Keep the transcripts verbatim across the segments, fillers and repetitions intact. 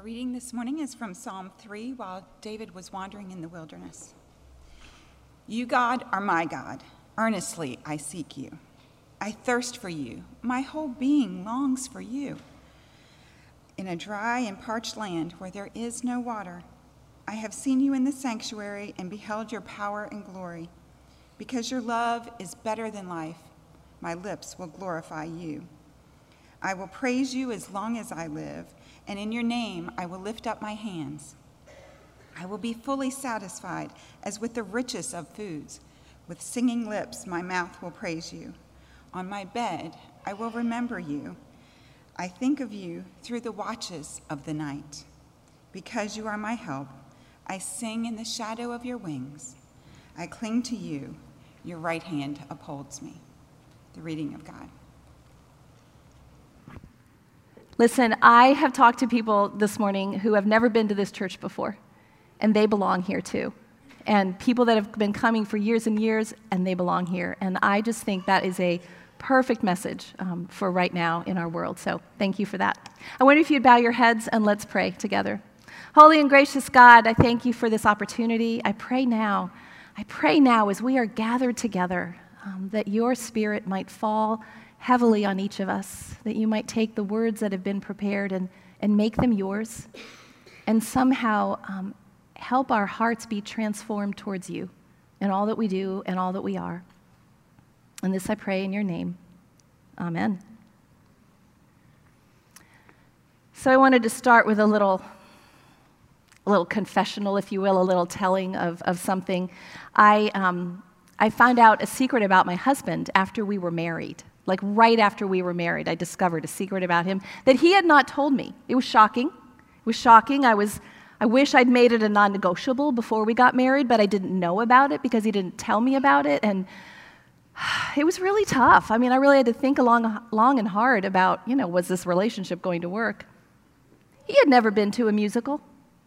Our reading this morning is from Psalm three, while David was wandering in the wilderness. You, God, are my God. Earnestly I seek you. I thirst for you. My whole being longs for you. In a dry and parched land where there is no water, I have seen you in the sanctuary and beheld your power and glory. Because your love is better than life, my lips will glorify you. I will praise you as long as I live, and in your name I will lift up my hands. I will be fully satisfied as with the richest of foods. With singing lips my mouth will praise you. On my bed I will remember you. I think of you through the watches of the night. Because you are my help, I sing in the shadow of your wings. I cling to you. Your right hand upholds me. The reading of God. Listen, I have talked to people this morning who have never been to this church before, and they belong here too. And people that have been coming for years and years, and they belong here. And I just think that is a perfect message um, for right now in our world. So thank you for that. I wonder if you'd bow your heads and let's pray together. Holy and gracious God, I thank you for this opportunity. I pray now, I pray now as we are gathered together um, that your Spirit might fall heavily on each of us, that you might take the words that have been prepared and, and make them yours, and somehow um, help our hearts be transformed towards you in all that we do and all that we are. And this I pray in your name. Amen. So I wanted to start with a little, a little confessional, if you will, a little telling of, of something. I, um, I found out a secret about my husband after we were married. Like right after we were married, I discovered a secret about him that he had not told me. It was shocking. It was shocking. I was, I wish I'd made it a non-negotiable before we got married, but I didn't know about it because he didn't tell me about it, and it was really tough. I mean, I really had to think long, long and hard about, you know, was this relationship going to work? He had never been to a musical.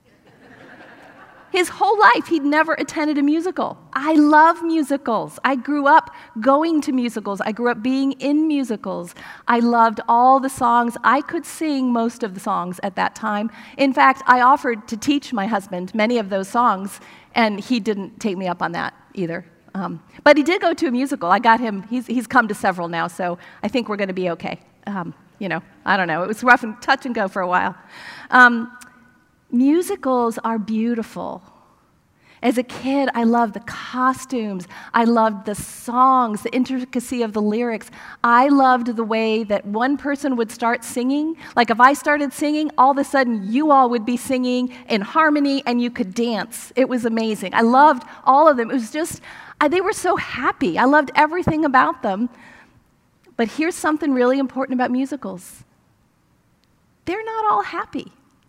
His whole life, he'd never attended a musical. I love musicals. I grew up going to musicals. I grew up being in musicals. I loved all the songs. I could sing most of the songs at that time. In fact, I offered to teach my husband many of those songs, and he didn't take me up on that either. Um, but he did go to a musical. I got him, he's, he's come to several now, so I think we're going to be okay. Um, you know, I don't know. It was rough and touch and go for a while. Um, Musicals are beautiful. As a kid, I loved the costumes. I loved the songs, the intricacy of the lyrics. I loved the way that one person would start singing. Like if I started singing, all of a sudden you all would be singing in harmony and you could dance. It was amazing. I loved all of them. It was just, I, they were so happy. I loved everything about them. But here's something really important about musicals. They're not all happy.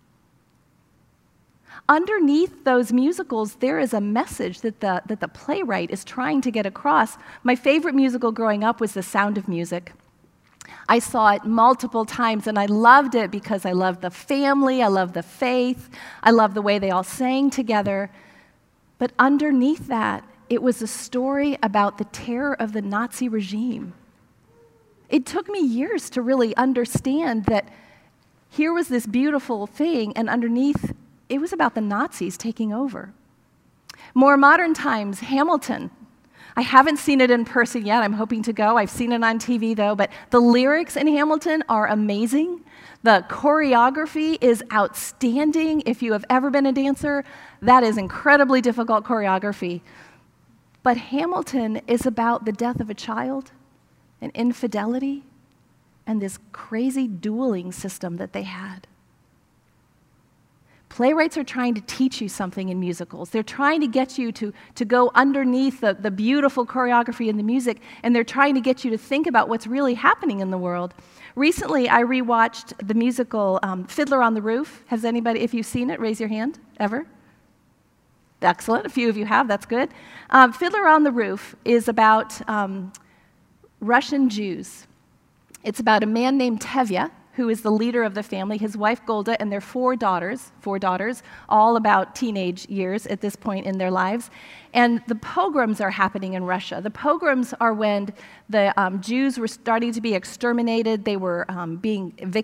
Underneath those musicals, there is a message that the, that the playwright is trying to get across. My favorite musical growing up was The Sound of Music. I saw it multiple times, and I loved it because I loved the family, I loved the faith, I loved the way they all sang together. But underneath that, it was a story about the terror of the Nazi regime. It took me years to really understand that here was this beautiful thing, and underneath it was about the Nazis taking over. More modern times, Hamilton. I haven't seen it in person yet. I'm hoping to go. I've seen it on T V, though. But the lyrics in Hamilton are amazing. The choreography is outstanding. If you have ever been a dancer, that is incredibly difficult choreography. But Hamilton is about the death of a child, and infidelity, and this crazy dueling system that they had. Playwrights are trying to teach you something in musicals. They're trying to get you to, to go underneath the, the beautiful choreography and the music, and they're trying to get you to think about what's really happening in the world. Recently, I rewatched the musical um, Fiddler on the Roof. Has anybody, if you've seen it, raise your hand, ever? Excellent, a few of you have, that's good. Um, Fiddler on the Roof is about um, Russian Jews. It's about a man named Tevye, who is the leader of the family, his wife Golda, and their four daughters, four daughters, all about teenage years at this point in their lives. And the pogroms are happening in Russia. The pogroms are when the um, Jews were starting to be exterminated. They were um, being evic-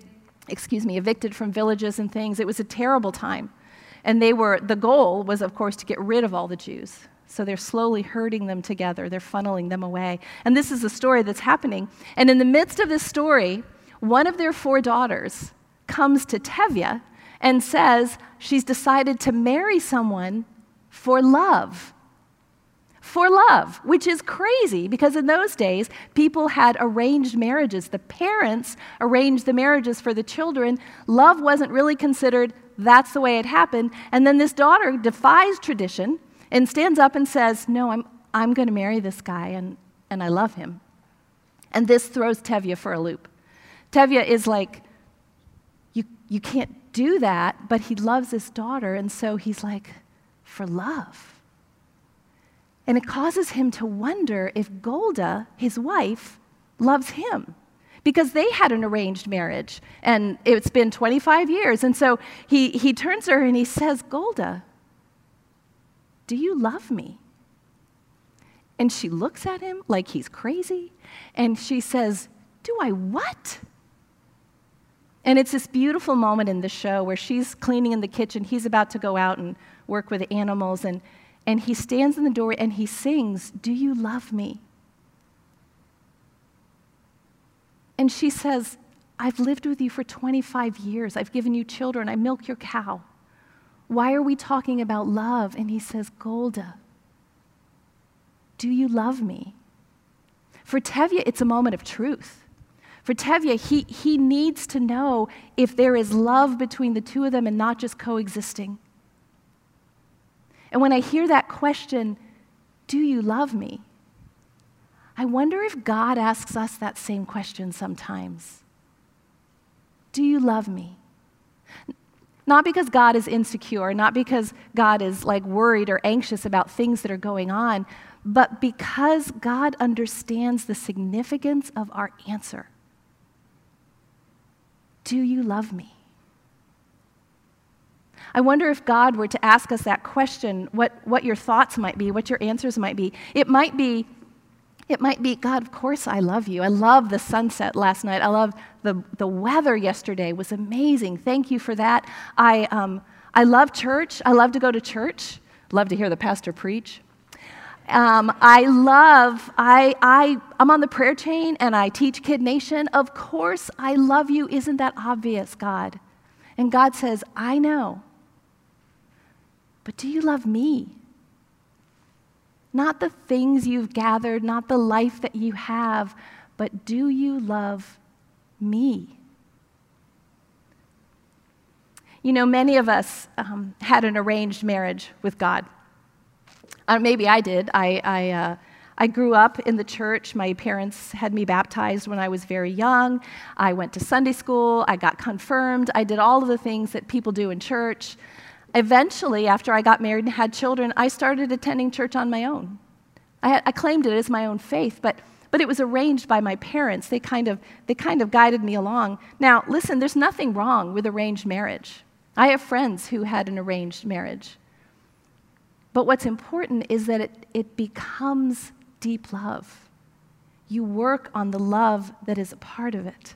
excuse me, evicted from villages and things. It was a terrible time. And they were, the goal was, of course, to get rid of all the Jews. So they're slowly herding them together. They're funneling them away. And this is the story that's happening. And in the midst of this story, one of their four daughters comes to Tevye and says she's decided to marry someone for love. For love, which is crazy because in those days, people had arranged marriages. The parents arranged the marriages for the children. Love wasn't really considered. That's the way it happened. And then this daughter defies tradition and stands up and says, no, I'm, I'm going to marry this guy, and, and I love him. And this throws Tevye for a loop. Tevye is like, you, you can't do that, but he loves his daughter, and so he's like, for love. And it causes him to wonder if Golda, his wife, loves him. Because they had an arranged marriage, and it's been twenty-five years. And so he, he turns to her and he says, Golda, do you love me? And she looks at him like he's crazy, and she says, do I what? And it's this beautiful moment in the show where she's cleaning in the kitchen. He's about to go out and work with the animals, and, and he stands in the doorway and he sings, do you love me? And she says, I've lived with you for twenty-five years. I've given you children. I milk your cow. Why are we talking about love? And he says, Golda, do you love me? For Tevye, it's a moment of truth. For Tevye, he, he needs to know if there is love between the two of them and not just coexisting. And when I hear that question, do you love me? I wonder if God asks us that same question sometimes. Do you love me? Not because God is insecure, not because God is like worried or anxious about things that are going on, but because God understands the significance of our answer. Do you love me? I wonder if God were to ask us that question, what, what your thoughts might be, what your answers might be. It might be, It might be, God, of course I love you. I love the sunset last night. I love the, the weather yesterday was amazing. Thank you for that. I, um, I love church. I love to go to church. Love to hear the pastor preach. Um, I love, I, I, I'm on the prayer chain and I teach Kid Nation. Of course I love you. Isn't that obvious, God? And God says, I know. But do you love me? Not the things you've gathered, not the life that you have, but do you love me? You know, many of us um, had an arranged marriage with God. Uh, maybe I did. I, I, uh, I grew up in the church. My parents had me baptized when I was very young. I went to Sunday school. I got confirmed. I did all of the things that people do in church. Eventually, after I got married and had children, I started attending church on my own. I, had, I claimed it as my own faith, but, but it was arranged by my parents. They kind of, they kind of guided me along. Now, listen, there's nothing wrong with arranged marriage. I have friends who had an arranged marriage. But what's important is that it, it becomes deep love. You work on the love that is a part of it.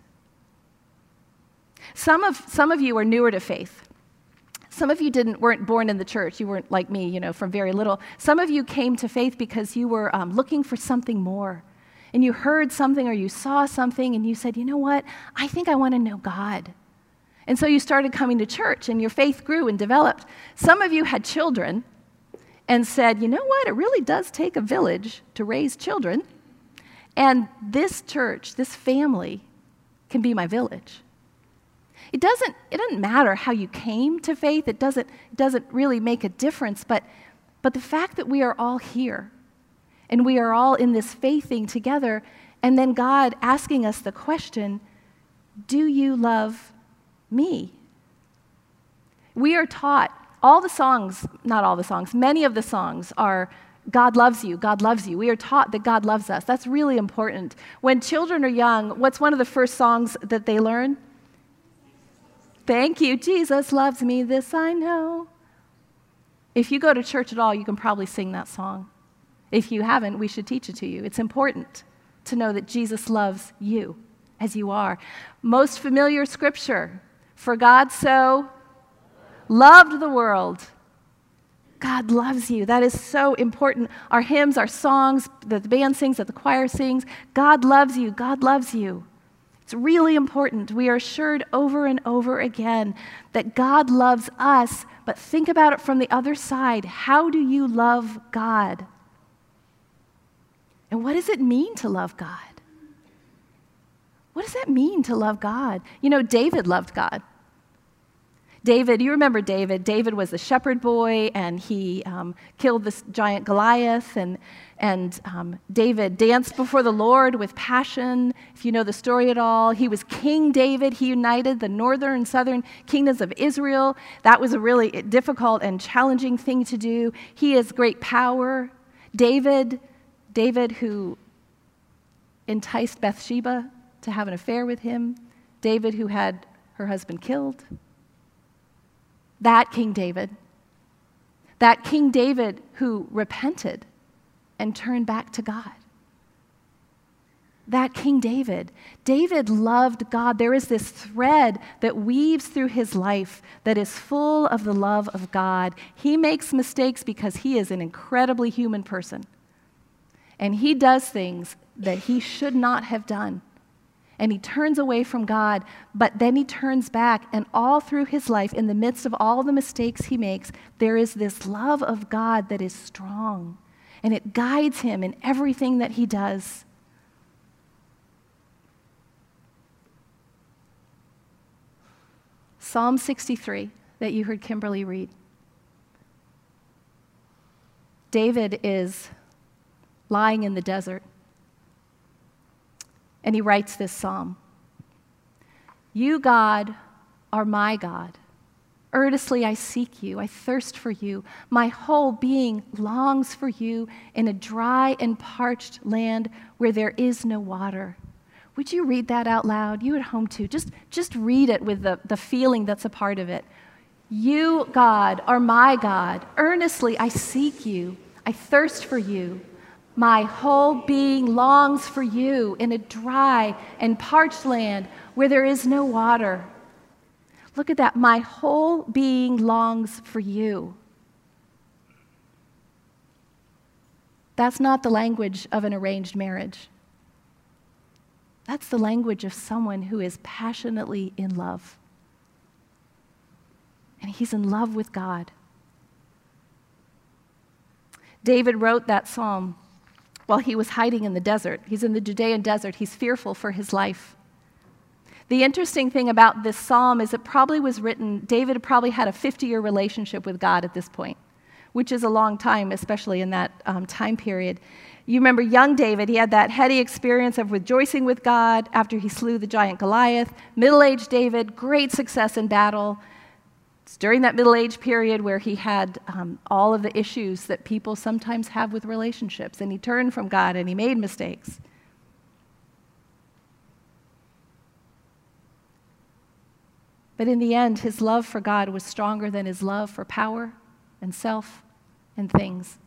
Some of, some of you are newer to faith. Some of you didn't, weren't born in the church. You weren't like me, you know, from very little. Some of you came to faith because you were um, looking for something more. And you heard something or you saw something and you said, you know what? I think I want to know God. And so you started coming to church and your faith grew and developed. Some of you had children and said, you know what? It really does take a village to raise children. And this church, this family, can be my village. It doesn't, it doesn't matter how you came to faith. It doesn't, it doesn't really make a difference. But, but the fact that we are all here and we are all in this faith thing together, and then God asking us the question, do you love me? We are taught, all the songs, not all the songs, many of the songs are God loves you, God loves you. We are taught that God loves us. That's really important. When children are young, what's one of the first songs that they learn? Thank you, Jesus loves me, this I know. If you go to church at all, you can probably sing that song. If you haven't, we should teach it to you. It's important to know that Jesus loves you. as you are. Most familiar scripture, for God so loved the world. God loves you. That is so important. Our hymns, our songs, that the band sings, that the choir sings, God loves you. God loves you. It's really important. We are assured over and over again that God loves us, but think about it from the other side. How do you love God? And what does it mean to love God? What does that mean to love God? You know, David loved God. David, you remember David. David was the shepherd boy, and he um, killed this giant Goliath, and, and um, David danced before the Lord with passion, if you know the story at all. He was King David. He united the northern and southern kingdoms of Israel. That was a really difficult and challenging thing to do. He has great power. David, David who enticed Bathsheba to have an affair with him. David who had her husband killed. That King David, that King David who repented and turned back to God. That King David. David loved God. There is this thread that weaves through his life that is full of the love of God. He makes mistakes because he is an incredibly human person. And he does things that he should not have done. And he turns away from God, but then he turns back, and all through his life, in the midst of all the mistakes he makes, there is this love of God that is strong, and it guides him in everything that he does. Psalm sixty-three, that you heard Kimberly read. David is lying in the desert. And he writes this psalm. You, God, are my God. Earnestly I seek you. I thirst for you. My whole being longs for you in a dry and parched land where there is no water. Would you read that out loud? You at home too. Just, just read it with the, the feeling that's a part of it. You, God, are my God. Earnestly I seek you. I thirst for you. My whole being longs for you in a dry and parched land where there is no water. Look at that. My whole being longs for you. That's not the language of an arranged marriage. That's the language of someone who is passionately in love. And he's in love with God. David wrote that psalm while he was hiding in the desert. He's in the Judean desert. He's fearful for his life. The interesting thing about this psalm is it probably was written, David probably had a fifty-year relationship with God at this point, which is a long time, especially in that um, time period. You remember young David, he had that heady experience of rejoicing with God after he slew the giant Goliath. Middle-aged David, great success in battle. It's during that middle-age period where he had um, all of the issues that people sometimes have with relationships, and he turned from God and he made mistakes. But in the end, his love for God was stronger than his love for power and self and things.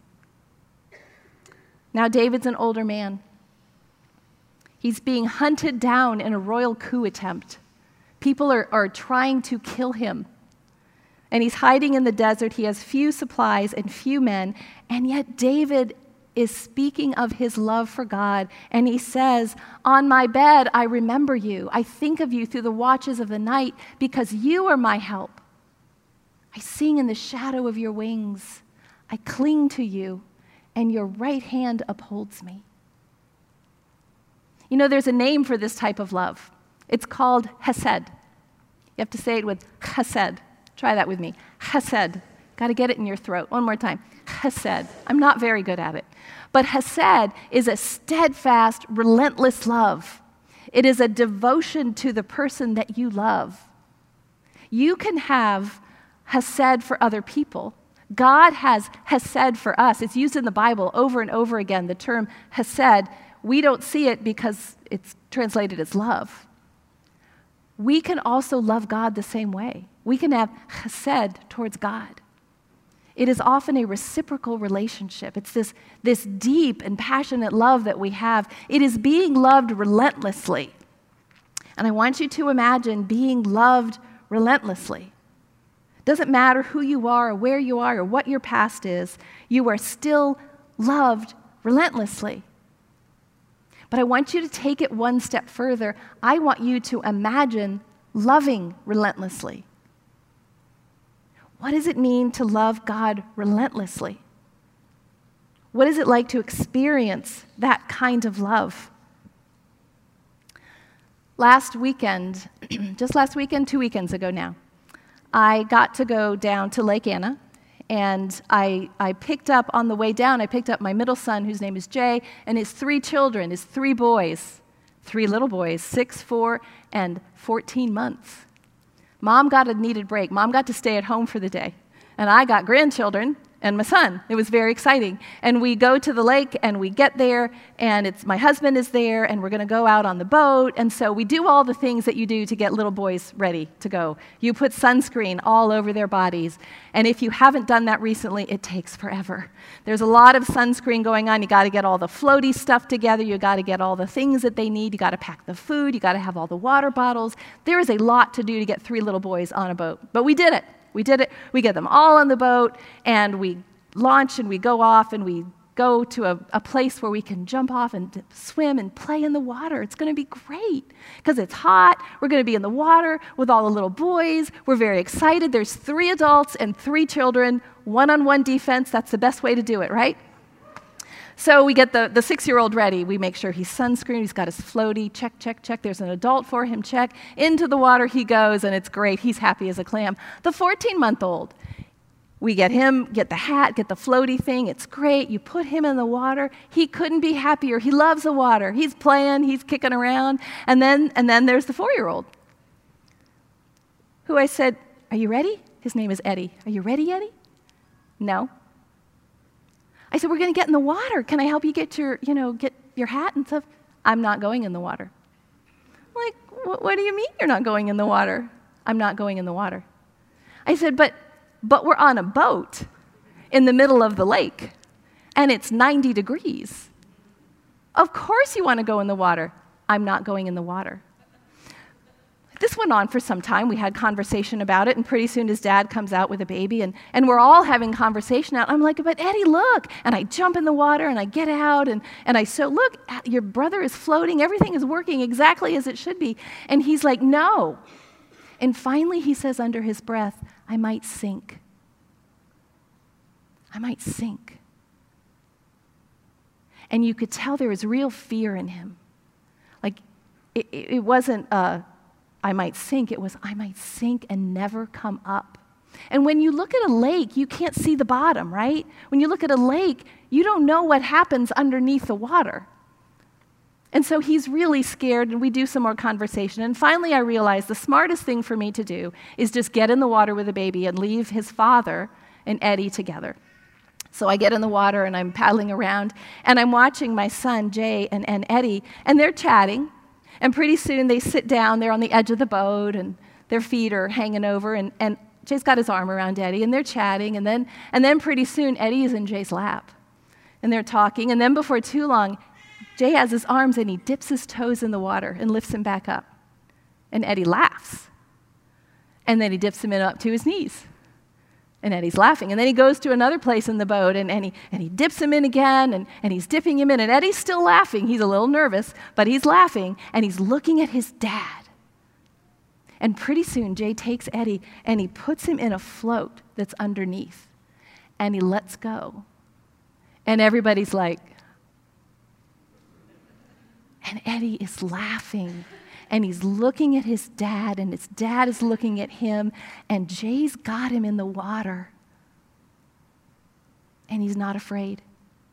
Now David's an older man. He's being hunted down in a royal coup attempt. People are, are trying to kill him. And he's hiding in the desert. He has few supplies and few men. And yet David is speaking of his love for God. And he says, on my bed I remember you. I think of you through the watches of the night because you are my help. I sing in the shadow of your wings. I cling to you, and your right hand upholds me. You know, there's a name for this type of love. It's called hesed. You have to say it with chesed. Try that with me. Chesed. Got to get it in your throat. One more time. Chesed. I'm not very good at it. But hesed is a steadfast, relentless love. It is a devotion to the person that you love. You can have hesed for other people. God has hesed for us. It's used in the Bible over and over again, the term hesed. We don't see it because it's translated as love. We can also love God the same way. We can have chesed towards God. It is often a reciprocal relationship. It's this, this deep and passionate love that we have. It is being loved relentlessly. And I want you to imagine being loved relentlessly. Doesn't matter who you are or where you are or what your past is, you are still loved relentlessly. But I want you to take it one step further. I want you to imagine loving relentlessly. What does it mean to love God relentlessly? What is it like to experience that kind of love? Last weekend, just last weekend, two weekends ago now, I got to go down to Lake Anna, and I, I picked up, on the way down, I picked up my middle son, whose name is Jay, and his three children, his three boys, three little boys, six, four, and fourteen months. Mom got a needed break. Mom got to stay at home for the day, and I got grandchildren and my son. It was very exciting. And we go to the lake, and we get there, and it's my husband is there, and we're going to go out on the boat. And so we do all the things that you do to get little boys ready to go. You put sunscreen all over their bodies. And if you haven't done that recently, it takes forever. There's a lot of sunscreen going on. You got to get all the floaty stuff together. You got to get all the things that they need. You got to pack the food. You got to have all the water bottles. There is a lot to do to get three little boys on a boat. But we did it. We did it. We get them all on the boat, and we launch, and we go off, and we go to a, a place where we can jump off and swim and play in the water. It's going to be great because it's hot. We're going to be in the water with all the little boys. We're very excited. There's three adults and three children, one-on-one defense. That's the best way to do it, right? So we get the, the six-year-old ready. We make sure he's sunscreened. He's got his floaty. Check, check, check. There's an adult for him. Check. Into the water he goes, and it's great. He's happy as a clam. The fourteen-month-old, we get him, get the hat, get the floaty thing. It's great. You put him in the water. He couldn't be happier. He loves the water. He's playing. He's kicking around. And then, and then there's the four-year-old, who I said, "Are you ready?" His name is Eddie. "Are you ready, Eddie?" "No." I said, "We're going to get in the water. Can I help you get your, you know, get your hat and stuff?" "I'm not going in the water." I'm like, "What do you mean you're not going in the water?" "I'm not going in the water." I said, but, but we're on a boat in the middle of the lake, and it's ninety degrees. Of course you want to go in the water." "I'm not going in the water." This went on for some time. We had conversation about it, and pretty soon his dad comes out with a baby, and, and we're all having conversation out. I'm like, "But Eddie, look." And I jump in the water, and I get out, and, and I so, "Look, your brother is floating. Everything is working exactly as it should be." And he's like, "No." And finally he says under his breath, "I might sink. I might sink." And you could tell there was real fear in him. Like, it, it wasn't a, "I might sink," it was, "I might sink and never come up." And when you look at a lake, you can't see the bottom, right? When you look at a lake, you don't know what happens underneath the water. And so he's really scared, and we do some more conversation. And finally I realized the smartest thing for me to do is just get in the water with the baby and leave his father and Eddie together. So I get in the water, and I'm paddling around, and I'm watching my son, Jay, and, and Eddie, and they're chatting. And pretty soon they sit down, they're on the edge of the boat, and their feet are hanging over, and, and Jay's got his arm around Eddie, and they're chatting, and then, and then pretty soon Eddie is in Jay's lap, and they're talking, and then before too long, Jay has his arms, and he dips his toes in the water and lifts him back up, and Eddie laughs, and then he dips him in up to his knees. And Eddie's laughing. And then he goes to another place in the boat, and, and, he, and he dips him in again, and, and he's dipping him in. And Eddie's still laughing. He's a little nervous, but he's laughing, and he's looking at his dad. And pretty soon, Jay takes Eddie, and he puts him in a float that's underneath, and he lets go. And everybody's like, and Eddie is laughing. And he's looking at his dad, and his dad is looking at him, and Jay's got him in the water. And he's not afraid.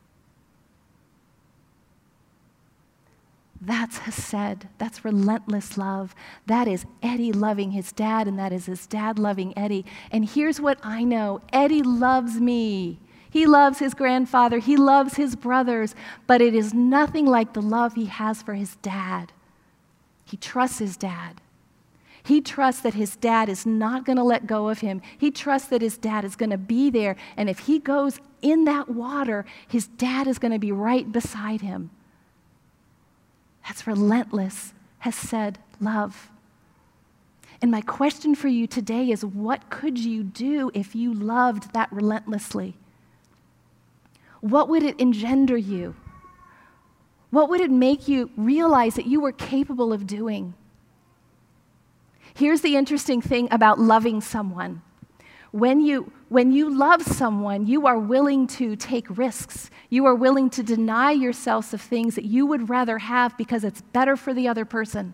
That's Hesed. That's relentless love. That is Eddie loving his dad, and that is his dad loving Eddie. And here's what I know. Eddie loves me. He loves his grandfather. He loves his brothers. But it is nothing like the love he has for his dad. He trusts his dad. He trusts that his dad is not going to let go of him. He trusts that his dad is going to be there. And if he goes in that water, his dad is going to be right beside him. That's relentless Hesed love. And my question for you today is, what could you do if you loved that relentlessly? What would it engender you? What would it make you realize that you were capable of doing? Here's the interesting thing about loving someone. When you, when you love someone, you are willing to take risks. You are willing to deny yourself of things that you would rather have because it's better for the other person.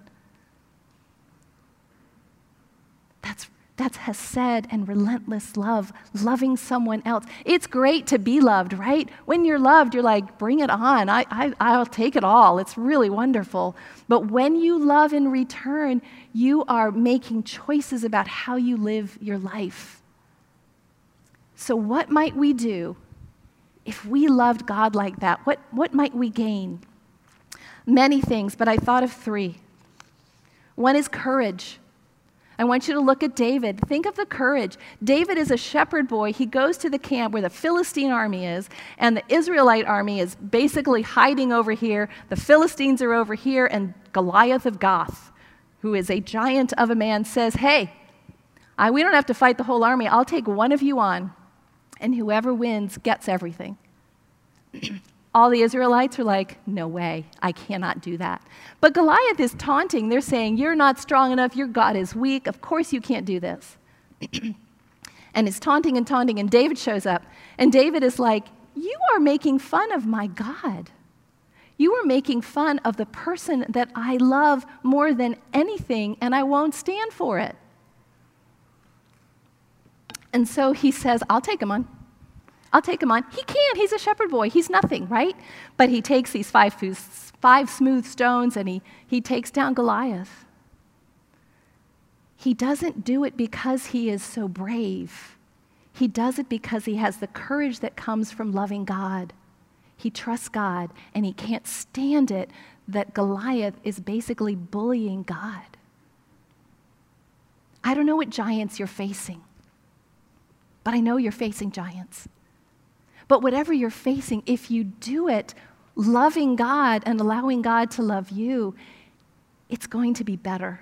That's, that's hesed and relentless love, loving someone else. It's great to be loved, right? When you're loved, you're like, bring it on. I, I, I'll take it all. It's really wonderful. But when you love in return, you are making choices about how you live your life. So what might we do if we loved God like that? What, what might we gain? Many things, but I thought of three. One is courage. I want you to look at David. Think of the courage. David is a shepherd boy. He goes to the camp where the Philistine army is, and the Israelite army is basically hiding over here. The Philistines are over here, and Goliath of Gath, who is a giant of a man, says, hey, I, we don't have to fight the whole army. I'll take one of you on, and whoever wins gets everything. All the Israelites are like, no way, I cannot do that. But Goliath is taunting. They're saying, you're not strong enough, your God is weak, of course you can't do this. And it's taunting and taunting, and David shows up. And David is like, you are making fun of my God. You are making fun of the person that I love more than anything, and I won't stand for it. And so he says, I'll take him on. I'll take him on. He can't. He's a shepherd boy. He's nothing, right? But he takes these five, five smooth stones and he, he takes down Goliath. He doesn't do it because he is so brave. He does it because he has the courage that comes from loving God. He trusts God, and he can't stand it that Goliath is basically bullying God. I don't know what giants you're facing, but I know you're facing giants. But whatever you're facing, if you do it loving God and allowing God to love you, it's going to be better.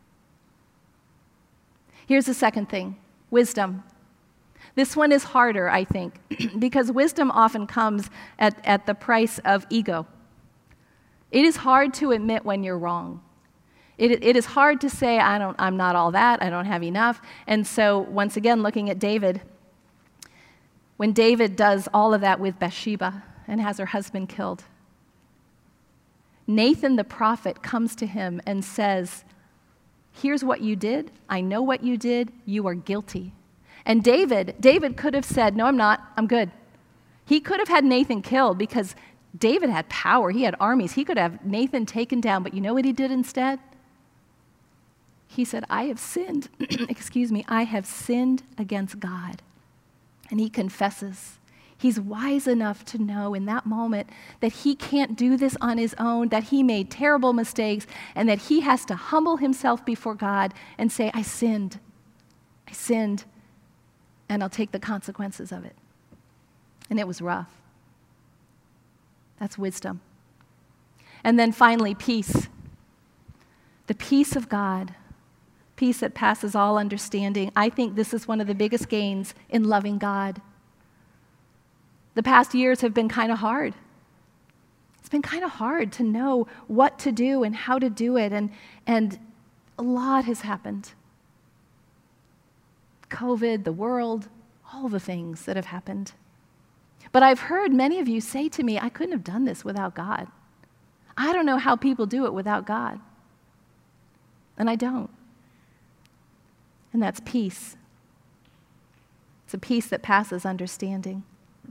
Here's the second thing, wisdom. This one is harder, I think, because wisdom often comes at, at the price of ego. It is hard to admit when you're wrong. It, it is hard to say, I don't, I'm not all that, I don't have enough. And so, once again, looking at David, when David does all of that with Bathsheba and has her husband killed, Nathan the prophet comes to him and says, here's what you did. I know what you did. You are guilty. And David, David could have said, no, I'm not. I'm good. He could have had Nathan killed because David had power. He had armies. He could have Nathan taken down. But you know what he did instead? He said, I have sinned. Excuse me. I have sinned against God. And he confesses. He's wise enough to know in that moment that he can't do this on his own, that he made terrible mistakes, and that he has to humble himself before God and say, I sinned. I sinned, and I'll take the consequences of it. And it was rough. That's wisdom. And then finally, peace. The peace of God. Peace that passes all understanding. I think this is one of the biggest gains in loving God. The past years have been kind of hard. It's been kind of hard to know what to do and how to do it, and, and a lot has happened. COVID, the world, all the things that have happened. But I've heard many of you say to me, I couldn't have done this without God. I don't know how people do it without God. And I don't. And that's peace. It's a peace that passes understanding.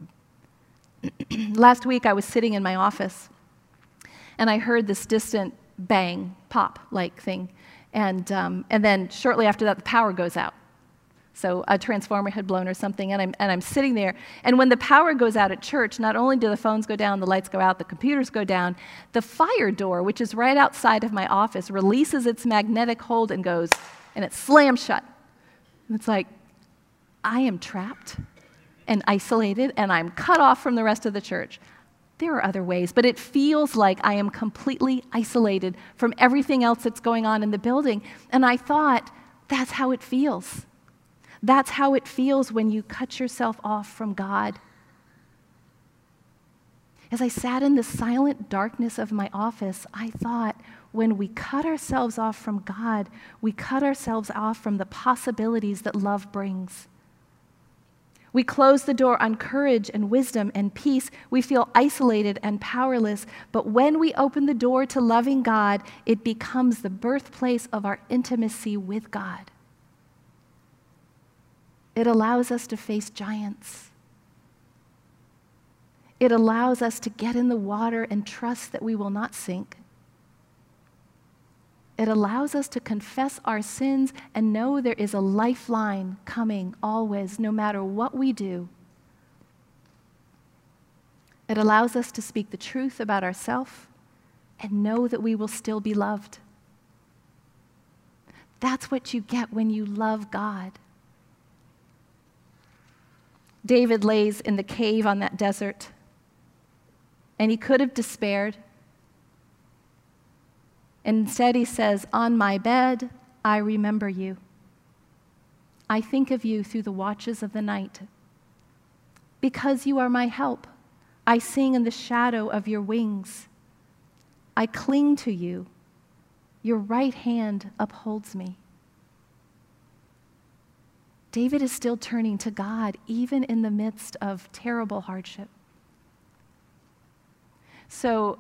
Last week, I was sitting in my office, and I heard this distant bang, pop-like thing. And, um, and then shortly after that, the power goes out. So a transformer had blown or something, and I'm, and I'm sitting there. And when the power goes out at church, not only do the phones go down, the lights go out, the computers go down, the fire door, which is right outside of my office, releases its magnetic hold and goes, and it slams shut. And it's like, I am trapped and isolated, and I'm cut off from the rest of the church. there are other ways, but it feels like I am completely isolated from everything else that's going on in the building. And I thought, that's how it feels. That's how it feels when you cut yourself off from God. As I sat in the silent darkness of my office, I thought, when we cut ourselves off from God, we cut ourselves off from the possibilities that love brings. We close the door on courage and wisdom and peace. We feel isolated and powerless. But when we open the door to loving God, it becomes the birthplace of our intimacy with God. It allows us to face giants. It allows us to get in the water and trust that we will not sink. It allows us to confess our sins and know there is a lifeline coming always, no matter what we do. It allows us to speak the truth about ourselves and know that we will still be loved. That's what you get when you love God. David lays in the cave on that desert, and he could have despaired. And instead he says, on my bed, I remember you. I think of you through the watches of the night. Because you are my help, I sing in the shadow of your wings. I cling to you. Your right hand upholds me. David is still turning to God, even in the midst of terrible hardship. So,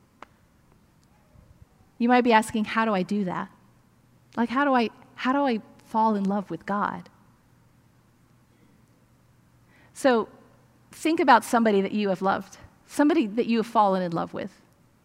you might be asking, how do I do that? Like, how do I, how do I fall in love with God? So, think about somebody that you have loved, somebody that you have fallen in love with.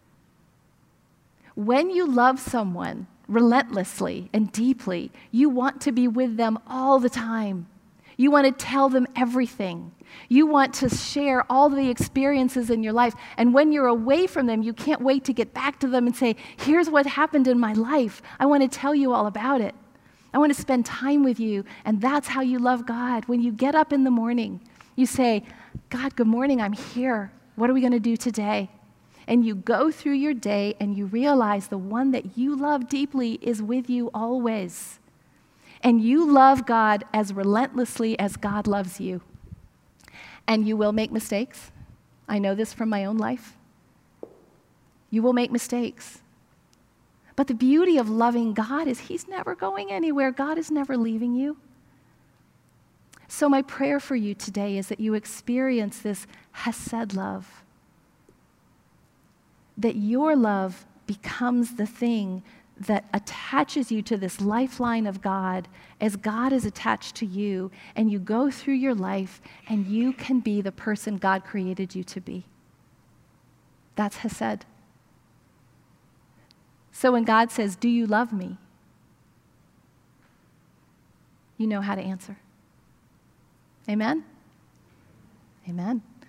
When you love someone relentlessly and deeply, you want to be with them all the time. You want to tell them everything. You want to share all the experiences in your life. And when you're away from them, you can't wait to get back to them and say, here's what happened in my life. I want to tell you all about it. I want to spend time with you. And that's how you love God. When you get up in the morning, you say, God, good morning, I'm here. What are we going to do today? And you go through your day and you realize the one that you love deeply is with you always. And you love God as relentlessly as God loves you. And you will make mistakes. I know this from my own life. You will make mistakes. But the beauty of loving God is He's never going anywhere. God is never leaving you. So my prayer for you today is that you experience this Hesed love. That your love becomes the thing that attaches you to this lifeline of God as God is attached to you, and you go through your life and you can be the person God created you to be. That's Hesed. So when God says, do you love me? You know how to answer. Amen? Amen.